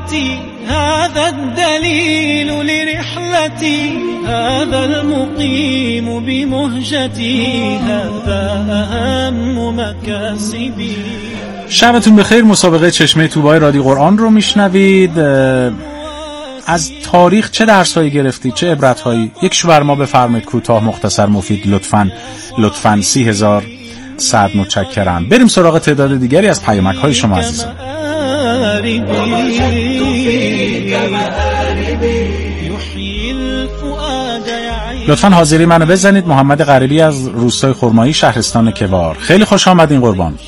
رحلتي هذا الدليل لرحلتي هذا المقيم بمهجتي هذا أهم مكاسبي. شبتون بخیر. مسابقه چشمه طوبای رادیو قرآن رو میشنوید. از تاریخ چه درسایی گرفتید، چه عبرتهایی؟ یکشو بر ما بفرمایید، کوتاه مختصر مفید لطفاً 30,000 صد متشکرم. بریم سراغ تعداد دیگری از پیامک‌های شما عزیزان. لطفاً حاضری منو بزنید. محمد غریبی از روستای خرمایی شهرستان کوار. خیلی خوش آمدین قربان.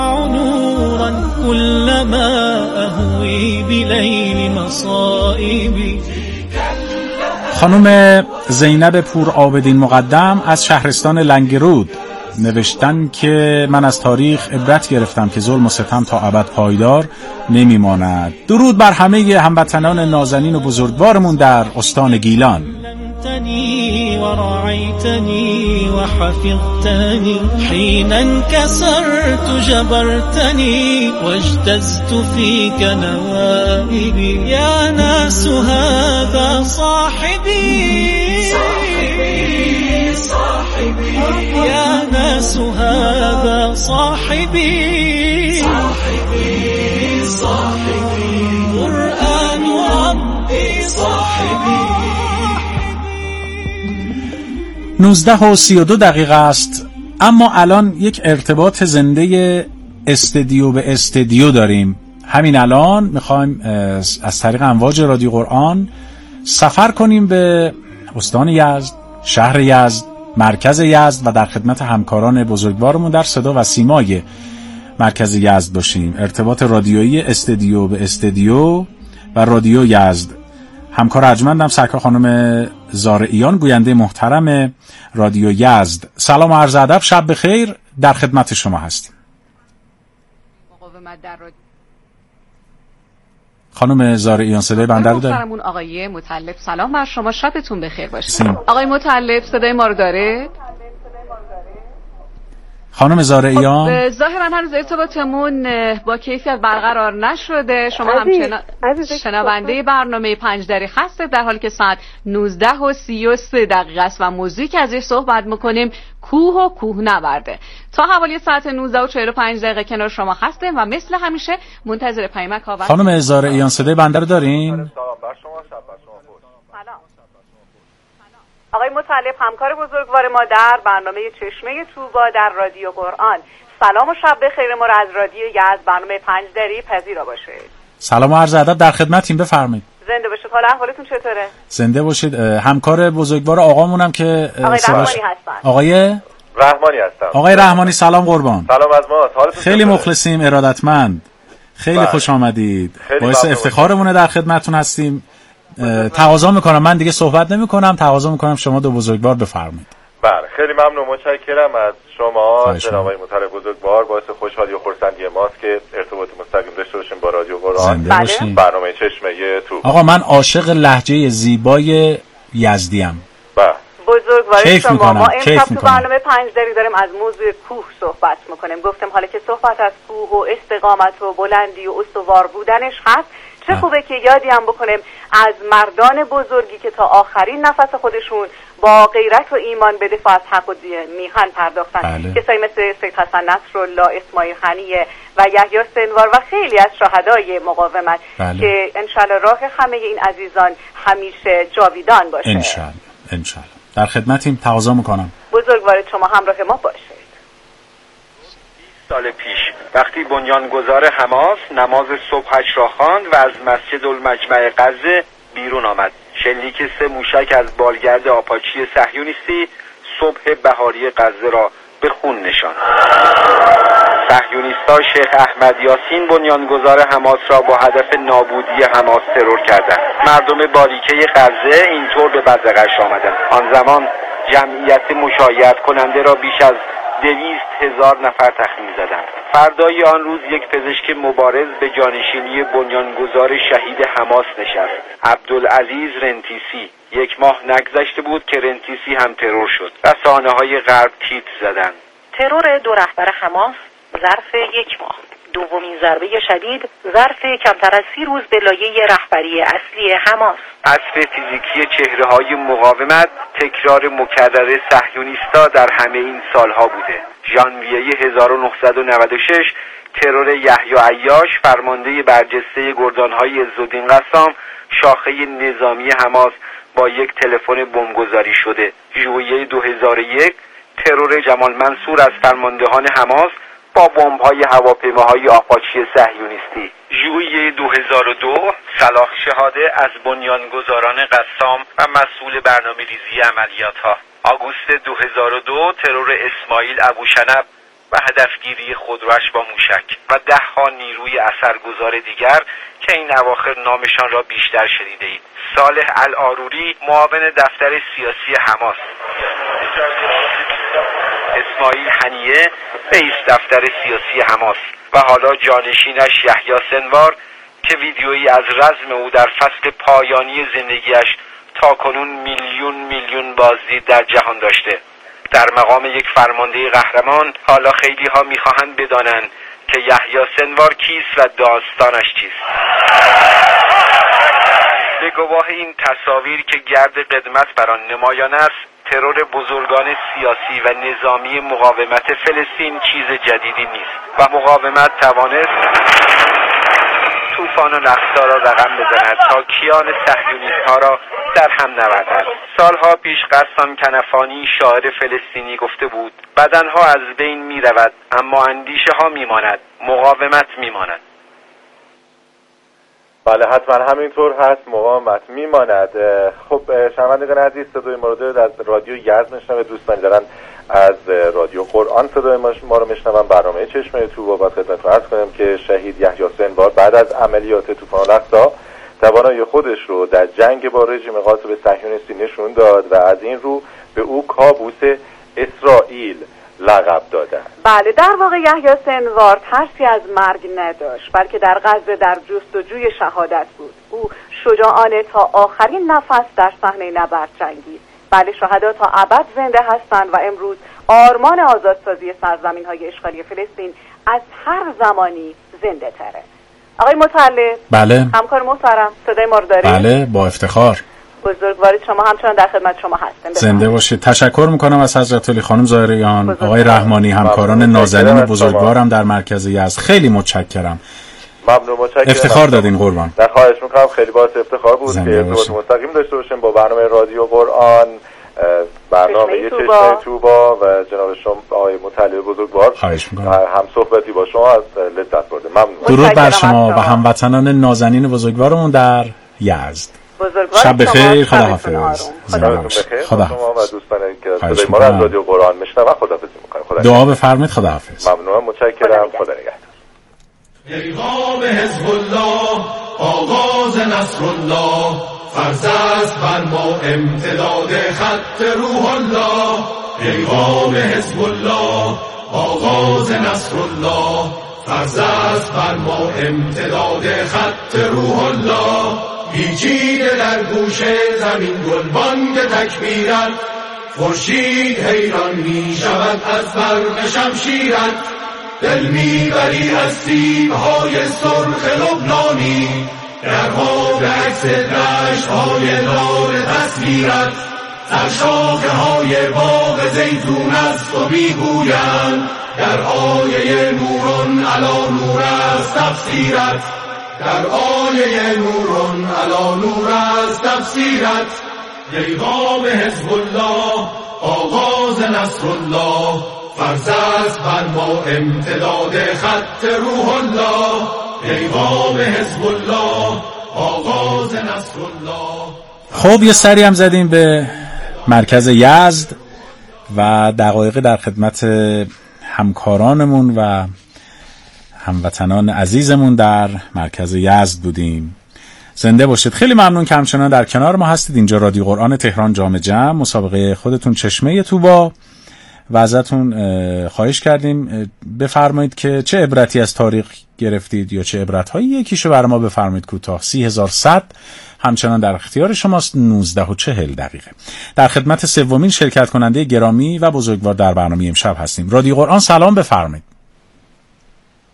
خانم زینب پور عابدین مقدم از شهرستان لنگرود نوشتن که من از تاریخ عبرت گرفتم که ظلم و ستم تا ابد پایدار نمیماند. درود بر همه هموطنان نازنین و بزرگوارمون در استان گیلان. ورعيتني وحفظتني حين انكسرت جبرتني واجتزت فيك نوائبي يا ناس هذا صاحبي صاحبي يا ناس هذا صاحبي قرآن ربي صاحبي. 19:32 است، اما الان یک ارتباط زنده استدیو به استدیو داریم. همین الان میخوایم از طریق امواج رادیو قرآن سفر کنیم به استان یزد، شهر یزد، مرکز یزد و در خدمت همکاران بزرگوارمون در صدا و سیمای مرکز یزد باشیم. ارتباط رادیویی استدیو به استدیو و رادیو یزد. همکار ارجمندم سرکار خانم زارعیان، گوینده محترم رادیو یزد. سلام و عرض ادب، شب بخیر، در خدمت شما هستیم. خانم زارعیان صدای بنده رو داره؟ محترمون آقای مطلب سلام بر شما، شبتون بخیر باشه. آقای مطلب صدای ما رو داره؟ خانم زارعیان ظاهرا هنوز ارتباطمون با کیفیت برقرار نشده. شما هم شنونده برنامه 5 دری هستید، در حالی که ساعت 19:33 است و موضوعی که ازش صحبت میکنیم کوه و کوه نورده. تا حوالی ساعت 19:45 کنار شما هستیم و مثل همیشه منتظر پیامک ها. خانم زارعیان صدای بنده رو دارین؟ آقای مطلب همکار بزرگوار ما در برنامه چشمه طوبا در رادیو قرآن. سلام و شب بخیر ما را از رادیو یزد برنامه 5 دری پذیرا باشید. سلام و عرض ادب، در خدمتیم، بفرمایید. زنده باشید. حالا احوالتون چطوره؟ زنده باشید. همکار بزرگوار آقامونم که آقای رحمانی هستن. آقای رحمانی هستم. آقای رحمانی سلام قربان. سلام از ما. حالتون خیلی مخلصیم، ارادتمند. خیلی خوش آمدید. باعث افتخارمونه در خدمتتون هستیم. تقاضا میکنم، من دیگه صحبت نمیکنم، تقاضا میکنم شما دو بزرگوار بفرمایید. بله خیلی ممنون، متشکرم از شما جناب آقای مطلب بزرگوار. باعث خوشحالی و خرسندی ماست که ارتباط مستقیم داشته باشیم با رادیو قرآن. برنامه چشمه طوبا. آقا من عاشق لهجه زیبای یزدیم. بله بزرگواری شما. ما امشب تو برنامه 5 دری داریم از موضوع کوه صحبت میکنیم. گفتم حالا که صحبت از کوه و استقامت و بلندی و استوار بودنش هست، چه خوبه که یادی هم بکنیم از مردان بزرگی که تا آخرین نفس خودشون با غیرت و ایمان به دفاع از حق و میهن پرداختن. کسایی مثل سید حسن نصرالله، اسماعیل حنیه و یحیی سنوار و خیلی از شهدای مقاومت که انشالله راه همه این عزیزان همیشه جاویدان باشه. انشالله. در خدمتیم، تقاضا میکنم بزرگوار شما همراه ما باشید. سال پیش وقتی بنیانگذار حماس نماز صبحش را خواند و از مسجد المجمع غزه بیرون آمد، شلیک 3 موشک از بالگرد آپاچی صهیونیستی صبح بهاری غزه را به خون نشاند. صهیونیست‌ها شیخ احمد یاسین بنیانگذار حماس را با هدف نابودی حماس ترور کردند. مردم باریکه غزه اینطور به بدرقش آمدند. آن زمان جمعیت مشایعت کننده را بیش از 200,000 نفر تخمین زدند. فردای آن روز یک پزشک مبارز به جانشینی بنیانگذار شهید حماس نشست، عبدالعزیز رنتیسی. 1 ماه نگذشته بود که رنتیسی هم ترور شد. رسانه‌های غرب تیتر زدند: ترور 2 رهبر حماس ظرف 1 ماه. دومین ضربه شدید ظرف کمتر از 30 روز به لایه رهبری اصلی حماس. عصف فیزیکی چهره‌های مقاومت تکرار مکرر صهیونیست‌ها در همه این سالها بوده. ژانویه 1996 ترور یحیی عیاش فرمانده برجسته گردان‌های عزالدین قسام شاخه نظامی حماس با یک تلفن بمبگذاری شده. ژوئیه 2001 ترور جمال منصور از فرماندهان حماس با بمب‌های هواپیماهای آپاچی صهیونیستی. ژوئیه 2002 صلاح شهاده از بنیانگذاران قسام و مسئول برنامه‌ریزی عملیات‌ها. آگوست 2002 ترور اسماعیل ابوشنب و هدفگیری خودروش با موشک و 10 نیروی اثرگذار دیگر که این اواخر نامشان را بیشتر شنیده اید. صالح العاروری معاون دفتر سیاسی حماس، اسماعیل حنیه رئیس دفتر سیاسی حماس و حالا جانشینش یحیی سنوار که ویدیویی از رزم او در فصل پایانی زندگیش تاکنون میلیون بازدید در جهان داشته. در مقام یک فرمانده قهرمان حالا خیلی ها میخواهند بدانند که یحیی سنوار کیست و داستانش چیست. به گواه این تصاویر که گرد قدمت بر آن نمایان است، ترور بزرگان سیاسی و نظامی مقاومت فلسطین چیز جدیدی نیست و مقاومت توانست طوفان و نقصا را رقم بزند تا کیان صهیونیست‌ها را در هم نوردد. سالها پیش قسام کنفانی شاعر فلسطینی گفته بود بدنها از بین می رود اما اندیشه ها می ماند، مقاومت می ماند. بله حتما همینطور هست، مقاومت میماند. خب شنوندگان عزیز، صدای ما رو از رادیو یزد میشنوه. دوستانی دارن از رادیو قرآن صدای ما رو میشنون. برنامه چشمه تو با خدمتتون عرض کنم که شهید یحیی سنوار بعد از عملیات طوفان الاقصی توانایی خودش رو در جنگ با رژیم غاصب صهیونیستی نشون داد و از این رو به او کابوس اسرائیل لقب دادن. بله، در واقع یحیی سنوار ترسی از مرگ نداشت، بلکه در غزه در جستجوی شهادت بود. او شجاعانه تا آخرین نفس در صحنه نبرد جنگید. بله، شهدا تا ابد زنده هستند و امروز آرمان آزادسازی سرزمین‌های اشغالی فلسطین از هر زمانی زنده تره. آقای مطلب، بله، همکار محترم، صدای ما رو دارید؟ بله، با افتخار. بزرگوارید شما همچنان در خدمت شما هستم. زنده باشید. تشکر میکنم از حضرت علی خانم ظاهریان، آقای رحمانی، همکاران نازنین بزرگوارم در مرکز یزد. خیلی متشکرم. ممنون، متشکرم. افتخار دادین قربان. در خواهش میکنم، خیلی باعث افتخار بود که ارتباط مستقیم داشته باشیم با برنامه رادیو قرآن، برنامه چشمه توبا و جناب شما آقای مطلب بزرگوار. خواهش میکنم. هم صحبتی با شما از لذت بردم. ممنون. درود بر شما و هموطنان نازنین بزرگوارمون در یزد. شب بخیر، خداحافظ. خدا شما و دوستانی که صدای ما را از رادیو قرآن میشنون خداحافظی میکنم. دعا بفرمایید. خداحافظ. ممنونم، متشکرم. خدا نگهدار. پیغام حزب الله، آغاز نصر الله، فرض است بر ما امتداد خط روح الله. پیغام حزب الله، آغاز نصر الله، فرض است بر ما امتداد خط روح الله. پیچیده در گوشه زمین گلبانگ تکبیرت، خورشید حیران می شود از برق شمشیرت. دل میبری از سیب‌های سرخ لبنانی، در آب عکس رشت‌های لال تصویرت. در شاخه‌های باغ زیتون است و میگویند در آیه نورون علی نور است تفسیرت. در آیه نورون علی نور است تفسیرت. پیغام حزب الله، آغاز نصر الله، فرض است بر ما امتداد خط روح الله. پیغام حزب الله، آغاز نصر الله. خب یه سری هم زدیم به مرکز یزد و دقایقی در خدمت همکارانمون و هموطنان عزیزمون در مرکز یزد بودیم. زنده باشید. خیلی ممنون که همچنان در کنار ما هستید. اینجا رادیو قرآن تهران جام جم، مسابقه خودتون چشمه توبا، و ازتون خواهش کردیم بفرمایید که چه عبرتی از تاریخ گرفتید یا چه عبرت‌هایی، یکیشو برای ما بفرمایید کوتاه. 3100 همچنان در اختیار شماست. 19:40 در خدمت سومین شرکت کننده گرامی و بزرگوار در برنامه امشب هستیم. رادیو قرآن، سلام، بفرمایید.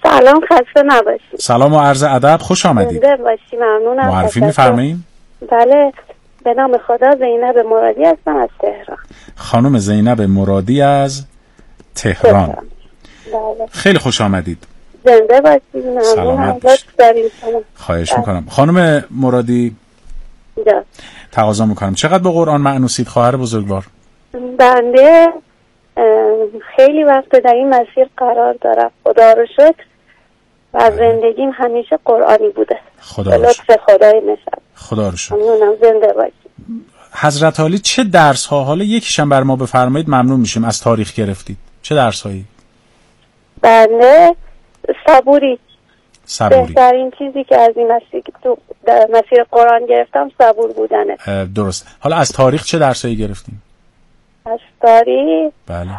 سلام، خسته نباشید. سلام و عرض ادب، خوش آمدید. زنده باشی، ممنونم. معرفی می‌فرمایید؟ بله، به نام خدا زینب مرادی هستم از تهران. خانم زینب مرادی از تهران. بله. خیلی خوش آمدید. زنده باشید، ممنونم. خواهش میکنم. خانم مرادی تقاضا میکنم چقدر به قرآن مأنوسید خواهر بزرگوار؟ بنده خیلی وقت در این مسیر قرار دارم، خدا رو شکر، و زندگیم همیشه قرآنی بوده. خدا رو لطف خدای نشد. خدا رو شکر. ممنونم، زنده باشید. حضرت عالی چه درس ها، حالا یکیشم بر ما بفرمایید ممنون میشیم، از تاریخ گرفتید چه درس هایی؟ بنده صبوری. صبوری بهترین چیزی که از این مسیر قرآن گرفتم صبور بودنه. درست. حالا از تاریخ چه درس هایی گرفتیم؟ از تاریخ بله،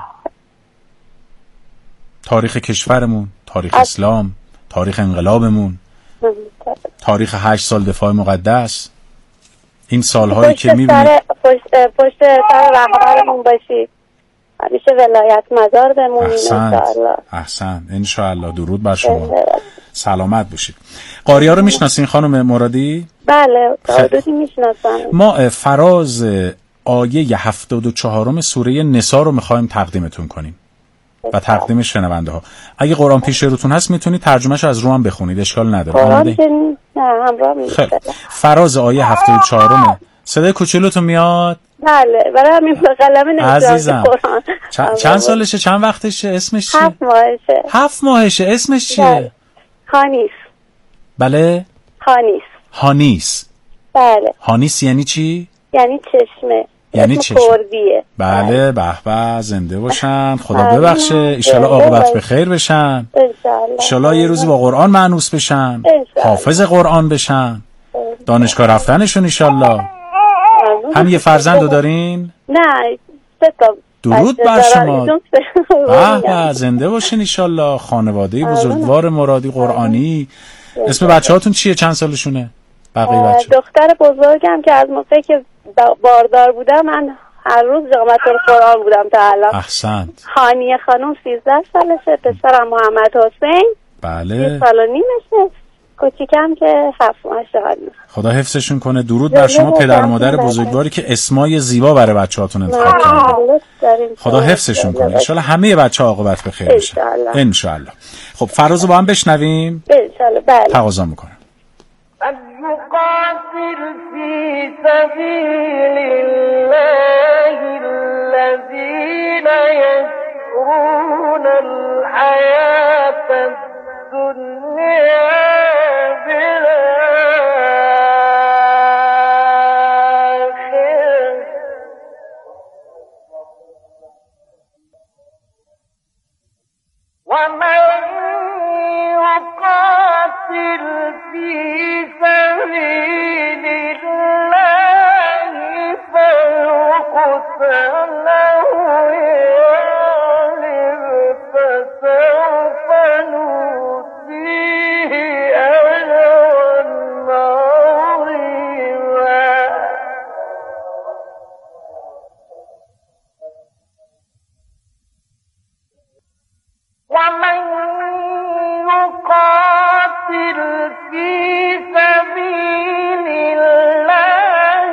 تاریخ کشورمون، تاریخ اسلام، تاریخ انقلابمون، تاریخ 8 سال دفاع مقدس، این سالهایی که میبینید پشت سر رهبرمون باشید، همیشه ولایت مدار بمونید. احسن انشاءالله. درود بر شما، سلامت باشید. قاری‌ها رو میشناسین خانم مرادی؟ بله، قاری‌ها میشناسم. ما فراز آیه 74 سوره نساء رو میخوایم تقدیمتون کنیم و تقدیم شنونده ها. اگه قرآن پیش روتون هست میتونید ترجمه‌شو از رو هم بخونید، اشکال نداره. قرآن که نه همراه میشه. فراز آیه 74 صدای کوچولوتون میاد؟ بله، برای همین قلم عزیزم. چند سالشه؟ چند وقتشه؟ اسمش چیه؟ 7 ماهشه. 7 ماهشه. اسمش چیه؟ هانیس. بله؟ هانیس. بله. هانیس یعنی چی؟ یعنی چشمه. یعنی چشم. کردیه. بله، به به، زنده باشن، خدا ببخشه، ایشالا عاقبت به خیر بشن، ایشالا یه روزی با قرآن مأنوس بشن، حافظ قرآن بشن، دانشگاه رفتنشون ایشالا. هم یه فرزندو دارین؟ نه، 3 تا. درود بر شما. به به، زنده باشین ایشالا. خانواده بزرگوار مرادی قرآنی. اسم بچه‌هاتون چیه؟ چند سالشونه بقیه بچه؟ دختر بزرگم که از موقعی که باردار بودم من هر روز جامعه القرآن بودم تا الان. احسنت. هانیه خانم 13 سالشه، پسرم محمد حسین بله 3 سال و نیمشه، کوچیکم که 7 ماهشه. خدا حفظشون کنه. درود بر شما پدر و مادر بزرگواری که اسمای زیبا برای بچه‌هاتون انتخاب کردن. خدا حفظشون کنه. ان شاءالله همه بچه‌ها عاقبت به خیر بشن ان شاءالله. خب فرازو با هم بشنویم. ان شاءالله. بله. تقاضا میکنم. يقاتل في سبيل الله الذين يشرون الحياة الدنيا بالآخرة ومن يقاتل في سبيل الله فيقتل أو يغلب فسوف نؤتيه أجرا عظيما. ومن يقاتل في سبيل الله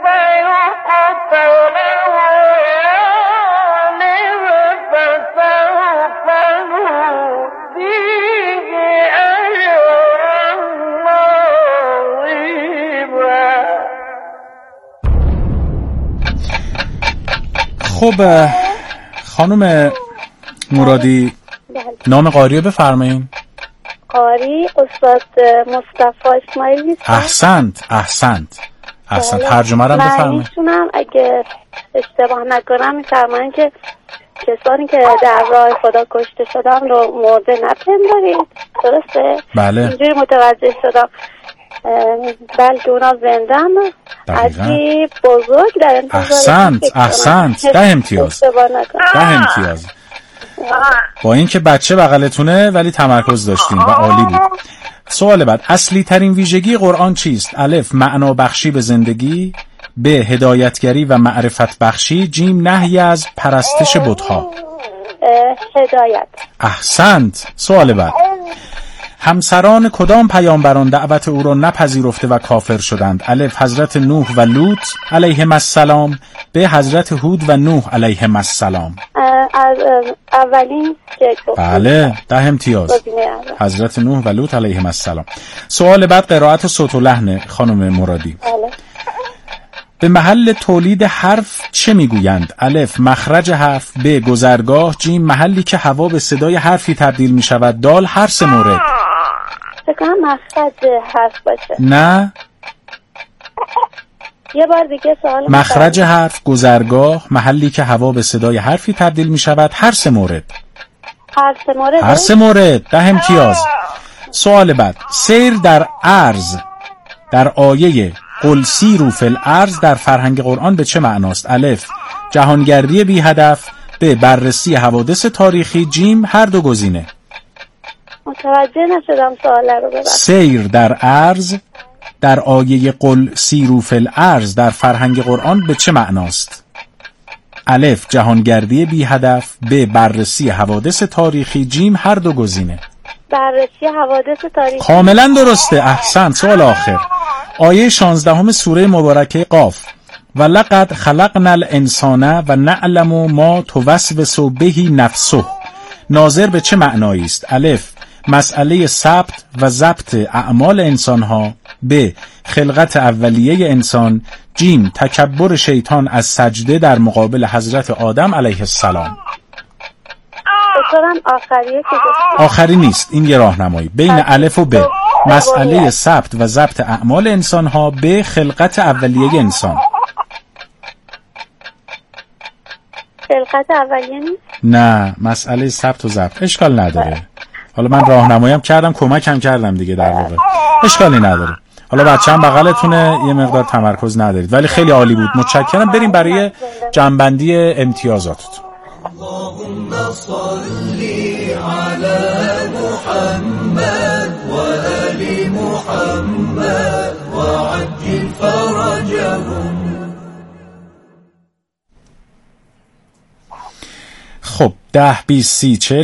فيقتل ويغلب فسوف نؤتيه أجرا عظيما. خب خانم مرادی نام قاری رو بفرمایید. قاری استاد مصطفی اسماعیلی. احسنت. ترجمه رو بفرمایید. من اگه اشتباه نکنم میفرمایید که کسانی که در راه خدا کشته شدن رو مرده نپندارید، درسته؟ بله. اینجوری متوجه شدم. بلکه اونا زندن عجیب بزرگ در انتظار. احسنت. 10 امتیاز. با اینکه بچه بغلتونه ولی تمرکز داشتیم و عالی بود. سوال بعد، اصلی ترین ویژگی قرآن چیست؟ الف معنا بخشی به زندگی، ب هدایتگری و معرفت بخشی، جیم نهی از پرستش بت‌ها. هدایت. احسنت. سوال بعد، همسران کدام پیامبران دعوت او را نپذیرفته و کافر شدند؟ الف حضرت نوح و لوط علیهم السلام، ب حضرت هود و نوح علیهم السلام. از اولین که بله 10 امتیاز. حضرت نوح و لوط علیهم السلام. سوال بعد قرائت صوت و لحن خانم مرادی. بله. به محل تولید حرف چه میگویند؟ الف مخرج حرف، ب گذرگاه، جیم محلی که هوا به صدای حرفی تبدیل می شود، دال هر سه مورد. فکر کنم مخرج حرف باشه. نه، یه بار دیگه سوال. مخرج حرف، گذرگاه، محلی که هوا به صدای حرفی تبدیل می شود، هر سه مورد. هر سه مورد 10 امتیاز. سوال بعد، سیر در ارض در آیه قل سیروا فی الارض در فرهنگ قرآن به چه معناست؟ الف جهانگردی بی هدف، ب بررسی حوادث تاریخی، جیم هر دو گزینه. متوجه نشدم سوال رو ببخشید. سیر در ارض در آیه قل سیروا فی الارض در فرهنگ قرآن به چه معناست؟ الف جهانگردی بی هدف، ب بررسی حوادث تاریخی، جیم هر دو گزینه. بررسی حوادث تاریخی. کاملا درسته، احسن. سوال آخر، آیه 16 سوره مبارکه قاف، و لقد خلقنا الانسان و نعلم ما توسوس به نفسه، ناظر به چه معنایی است؟ الف مسئله ثبت و ضبط اعمال انسانها، ب خلقت اولیه انسان، جیم تکبر شیطان از سجده در مقابل حضرت آدم علیه السلام. آخری نیست، این یه راهنمایی بین الف و ب. مسئله ثبت و ضبط اعمال انسان ها، به خلقت اولیه انسان. خلقت اولیه نیست؟ نه، مسئله ثبت و ضبط. اشکال نداره. حالا من راهنماییم کردم، کمکم کردم دیگه در واقع. اشکالی نداره. حالا بچه‌م بغلتونه، یه مقدار تمرکز ندارید ولی خیلی عالی بود. متشکرم. بریم برای جنبندی امتیازاتتون. اللهم صل على محمد وآل محمد وعجل فرجهم. خب 10 20 30 40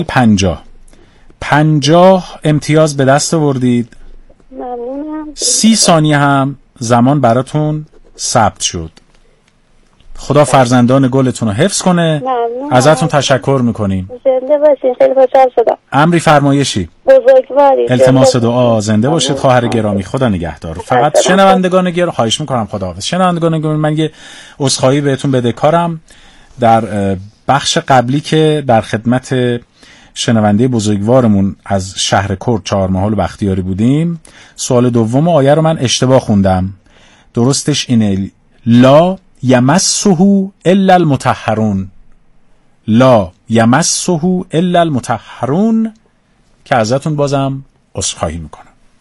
50 امتیاز به دست آوردید. ممنونم. 30 ثانیه هم زمان براتون ثبت شد. خدا فرزندان گلتون رو حفظ کنه. ممنون. ازتون تشکر میکنیم. زنده باشین. خیلی خوشحال شدم. امری فرمایشی. بزرگواری. التماس دعا. زنده باشید خواهر گرامی. خدا نگهدار. فقط شنوندگان گرامی خواهش میکنم، خداحافظ. شنوندگان گرامی، من یه عذرخواهی بهتون بدهکارم. در بخش قبلی که در خدمت شنونده بزرگوارمون از شهر کرد چهارمحال بختیاری بودیم، سوال دوم آیه رو من اشتباه خوندم. درستش اینه لا یمسه الا المطهرون، لا یمسه الا المطهرون، که ازتون بازم عذرخواهی میکنم.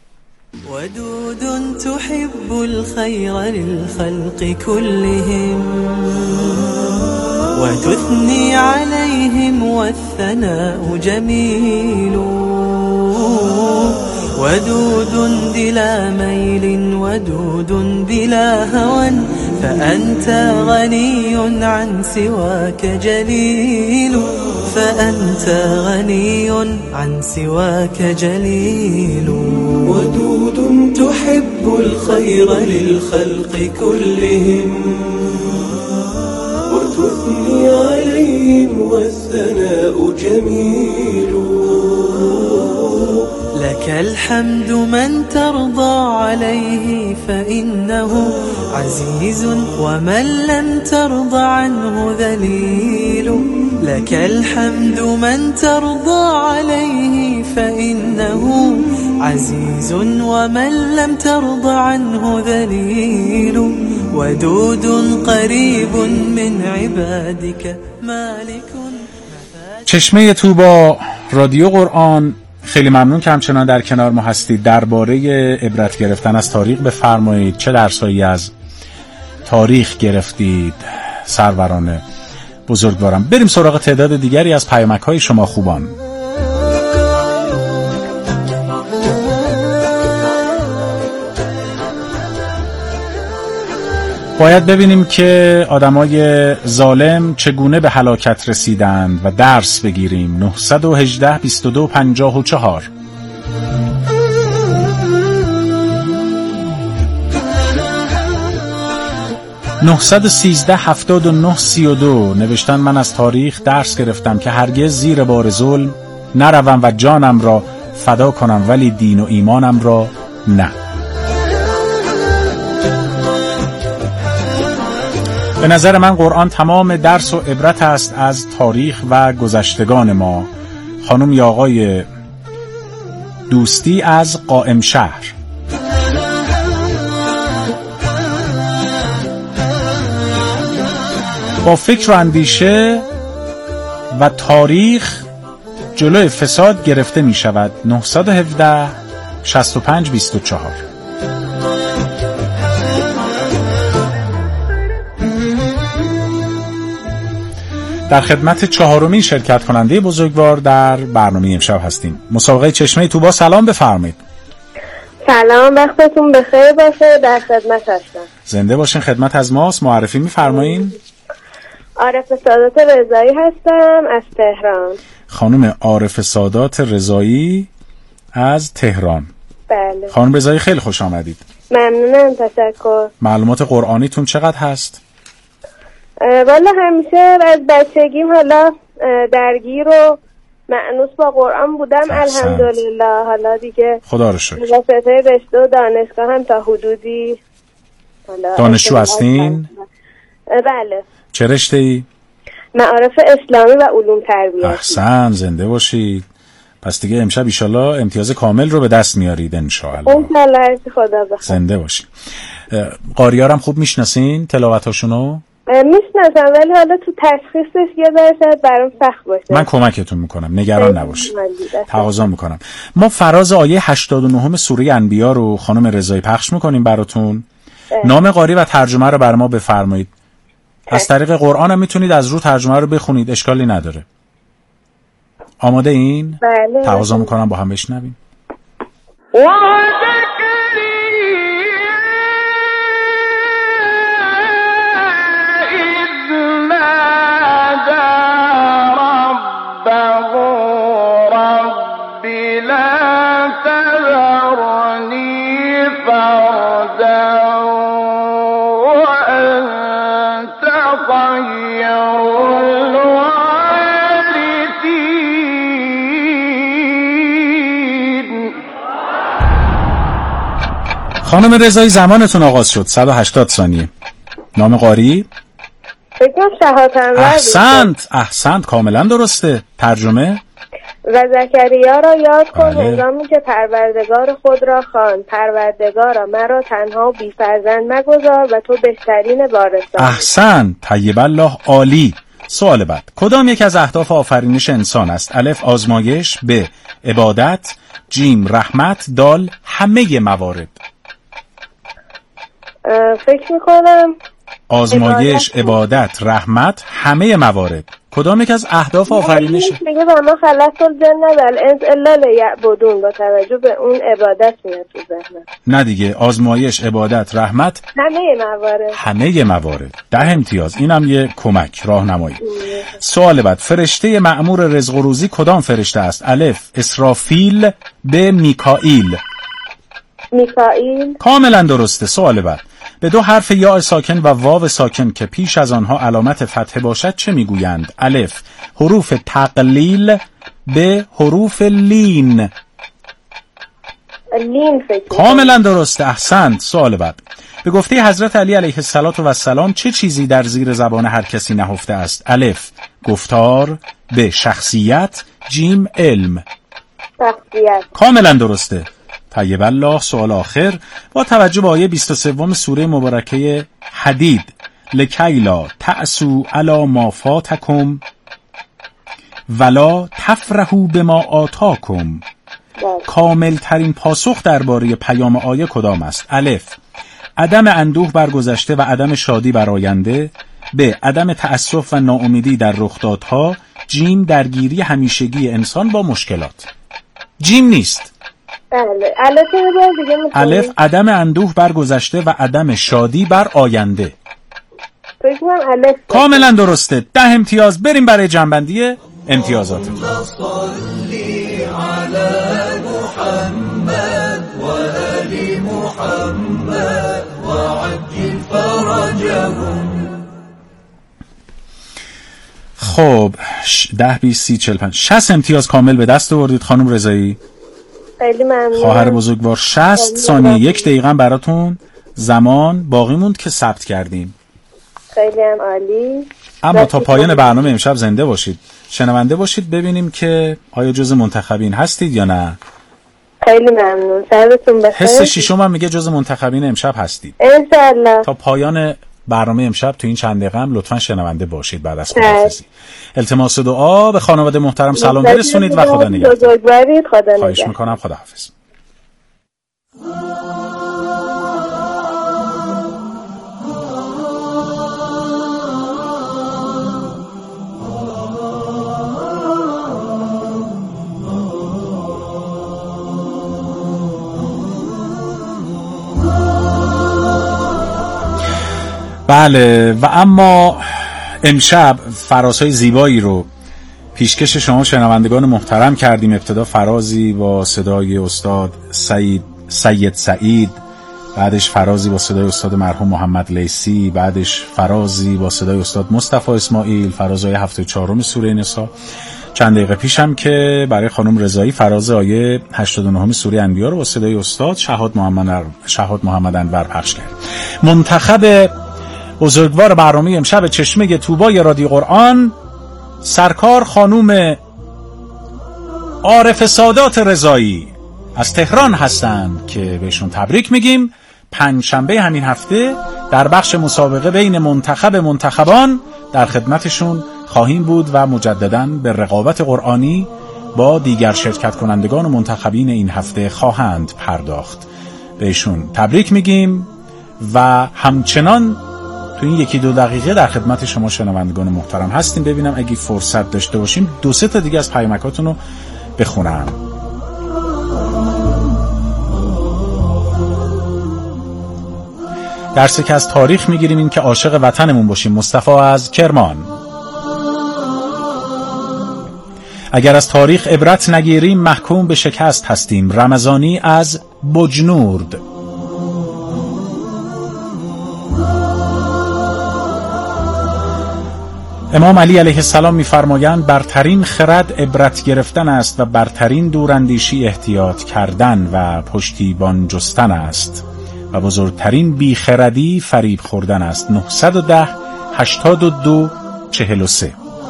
ودود تحب الخير للخلق كلهم وتثني عليهم والثناء جميل ودود بلا ميل ودود بلا هوى فأنت غني عن سواك جليل فأنت غني عن سواك جليل ودود تحب الخير للخلق كلهم وتثني عليهم والثناء جميل لك الحمد من ترضى عليه فإنه عزيز ومن لم ترضى عنه ذليل لك الحمد من ترضى عليه فإنه عزيز ومن لم ترضى عنه ذليل ودود قریب من عبادك مالک. چشمه طوبا رادیو قرآن، خیلی ممنون که همچنان در کنار ما هستید. درباره عبرت گرفتن از تاریخ بفرمایید. چه درسایی از تاریخ گرفتید سروران بزرگوارم؟ بریم سراغ تعداد دیگری از پیامک‌های شما خوبان. باید ببینیم که آدمای ظالم چگونه به هلاکت رسیدند و درس بگیریم. 918 22 54 913 نوشتن من از تاریخ درس گرفتم که هرگز زیر بار ظلم نروم و جانم را فدا کنم ولی دین و ایمانم را نه. به نظر من قرآن تمام درس و عبرت است از تاریخ و گذشتگان ما. خانم یا آقای دوستی از قائم شهر. با فکر و اندیشه و تاریخ جلوی فساد گرفته می شود. 917 65 24. در خدمت چهارمین شرکت کننده بزرگوار در برنامه امشب هستیم. مسابقه چشمه طوبا. سلام، بفرمایید. سلام، وقتتون بخیر باشه. در خدمت هستم. زنده باشین. خدمت از ماست. معرفی می‌فرمایین؟ عارف سادات رضایی هستم از تهران. خانم عارف سادات رضایی از تهران. بله. خانم رضایی خیلی خوش آمدید. ممنونم، تشکر. معلومات قرآنیتون چقدر هست؟ والا همیشه از بچگیم حالا درگیر و معنوس با قرآن بودم. الحمدلله. حالا دیگه خدا رو شکر. واسطه رشته و دانشگاه هم تا حدودی دانشجو هستین؟ بله. چه رشته ای؟ معارف اسلامی و علوم تربیتی. احسن، زنده باشید. پس دیگه امشب ایشالله امتیاز کامل رو به دست میارید انشاءالله. انشاءالله. خدا بخیر. زنده باشید. قاریارم خوب میشناسین تلاوتاشونو؟ میشناسم ولی حالا تو تشخیصش یه ذره شاید برام سخت باشه. من کمکتون میکنم، نگران نباشید. تقاضا میکنم. ما فراز آیه 89 سوره انبیا رو خانم رضایی پخش میکنیم براتون. نام قاری و ترجمه رو بر ما بفرمایید. از طریق قرآن هم میتونید از رو ترجمه رو بخونید، اشکالی نداره. آماده این؟ بله. تقاضا میکنم با هم بشنویم. خانم رضایی زمانتون آغاز شد. 180 ثانیه. نام قاری؟ احسنت کاملا درسته. ترجمه؟ و زکریا را یاد کن هنگامی که پروردگار خود را خواند، پروردگارا مرا تنها و بی فرزند مگذار و تو بهترین وارثان. احسن، طیب الله، عالی. سوال بعد، کدام یک از اهداف آفرینش انسان است؟ الف آزمایش، ب عبادت، جیم رحمت، دال همه موارد. فکر میکنم آزمایش، عبادت، رحمت، همه موارد. کدام یک از اهداف آفرینش؟ میگه و ما خلقت الجن والانس الا لیعبدون، با توجه به اون عبادت میاد تو ذهنم. نه دیگه، آزمایش، عبادت، رحمت، همه موارد. 10 امتیاز. اینم یه کمک، راهنمایی. سوال بعد، فرشته مأمور رزق و روزی کدام فرشته است؟ الف اسرافیل، ب میکائیل. کاملا درسته. سوال بعد، به 2 حرف یا ساکن و واو ساکن که پیش از آنها علامت فتحه باشد چه میگویند؟ الف حروف تقلیل، ب حروف لین. کاملا درسته، احسنت. سوال بعد، به گفته حضرت علی علیه السلام چه چیزی در زیر زبان هر کسی نهفته است؟ الف گفتار، ب شخصیت، جیم علم. شخصیت. کاملا درسته. طیب الله. سوال آخر، با توجه به آیه 23 سوره مبارکه حدید، لکیلا تأسوا علی ما فاتکم ولا تفرحوا بما آتاکم، کامل ترین پاسخ درباره پیام آیه کدام است؟ الف عدم اندوه بر گذشته و عدم شادی بر آینده، ب عدم تأسف و ناامیدی در رخدادها، جیم درگیری همیشگی انسان با مشکلات. جیم نیست. بله. الف عدم اندوه بر گذشته و عدم شادی بر آینده. کاملا درسته. 10 امتیاز. بریم برای جنبندی امتیازات. صلی علی محمد و آل محمد و عجل فرجهم. خب 10 20 30 45 60 امتیاز کامل به دست آوردید خانم رضایی. خیلی ممنون خواهر بزرگوار. 60 ثانیه 1 دقیقه براتون زمان باقی موند که ثبت کردیم. خیلی هم عالی. اما تا پایان برنامه امشب زنده باشید، شنونده باشید، ببینیم که آیا جز منتخبین هستید یا نه. خیلی ممنون. سرتون بخیر. حس شیشم هم میگه جز منتخبین امشب هستید. انشالله. تا پایان برنامه امشب تو این چند دقیقه هم لطفاً شنونده باشید. بعد از خداحافظی التماس دعا به خانواده محترم سلام برسونید و خدا نگهدار. خواهش میکنم. خداحافظ. بله و اما امشب فرازهای زیبایی رو پیشکش شما شنوندگان محترم کردیم. ابتدا فرازی با صدای استاد سید سعید، بعدش فرازی با صدای استاد مرحوم محمد لیثی، بعدش فرازی با صدای استاد مصطفی اسماعیل، فرازهای 74 سوره نساء. چند دقیقه پیشم که برای خانم رضایی فراز آیه 89 سوره انبیاء رو با صدای استاد شهاد محمد انور پخش کرد. منتخب بزرگوار برنامه امشب چشمه طوبای رادیو قرآن سرکار خانوم عارف سادات رضایی از تهران هستند که بهشون تبریک میگیم. پنجشنبه همین هفته در بخش مسابقه بین منتخبان در خدمتشون خواهیم بود و مجدداً به رقابت قرآنی با دیگر شرکت کنندگان و منتخبین این هفته خواهند پرداخت. بهشون تبریک میگیم و همچنان تو این 1-2 دقیقه در خدمت شما شنوندگان محترم هستیم. ببینم اگه فرصت داشته باشیم 2-3 تا دیگه از پیامکاتون رو بخونم. درسی که از تاریخ میگیریم این که عاشق وطنمون باشیم. مصطفی از کرمان. اگر از تاریخ عبرت نگیریم محکوم به شکست هستیم. رمضانی از بجنورد. امام علی علیه السلام می‌فرمایند برترین خرد عبرت گرفتن است و برترین دوراندیشی احتیاط کردن و پشتیبان جستن است و بزرگترین بیخردی فریب خوردن است. 910 82 43.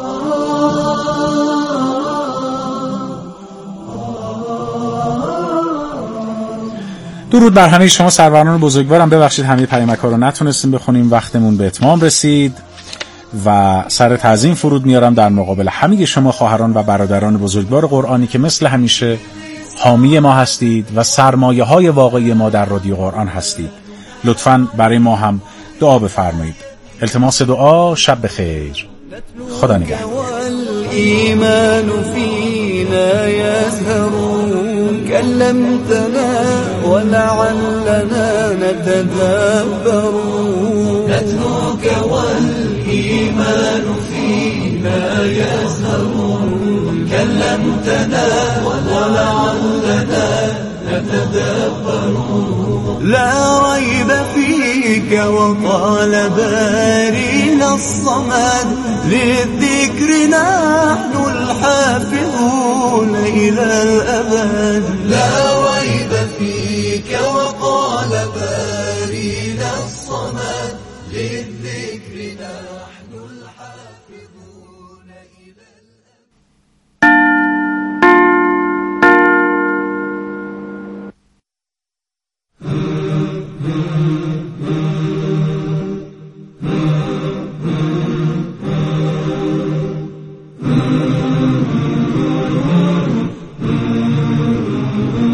درود بر همه شما سروران بزرگوارم. ببخشید همه پیامک‌ها رو نتونستیم بخونیم، وقتمون به اتمام رسید و سر تعظیم فرود میارم در مقابل همه شما خواهران و برادران بزرگوار قرآنی که مثل همیشه حامی ما هستید و سرمایه های واقعی ما در رادیو قرآن هستید. لطفاً برای ما هم دعا بفرمایید. التماس دعا. شب بخیر. خدا نگهدار. الإيمان فينا يزهر كلمتنا ولعلنا نتدبر نتلوك والإيمان فينا يزهر كلمتنا ولعلنا نتدبر لا ريب فيك وقال بارينا الصمد للذكر نحن الحافظون إلى الأبد لا